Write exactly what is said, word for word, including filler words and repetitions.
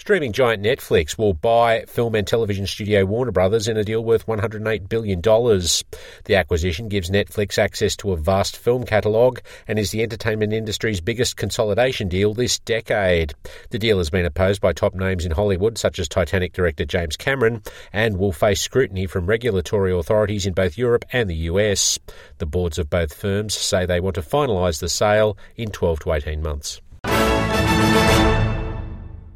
Streaming giant Netflix will buy film and television studio Warner Brothers in a deal worth one hundred eight billion dollars. The acquisition gives Netflix access to a vast film catalogue and is the entertainment industry's biggest consolidation deal this decade. The deal has been opposed by top names in Hollywood, such as Titanic director James Cameron, and will face scrutiny from regulatory authorities in both Europe and the U S. The boards of both firms say they want to finalise the sale in twelve to eighteen months.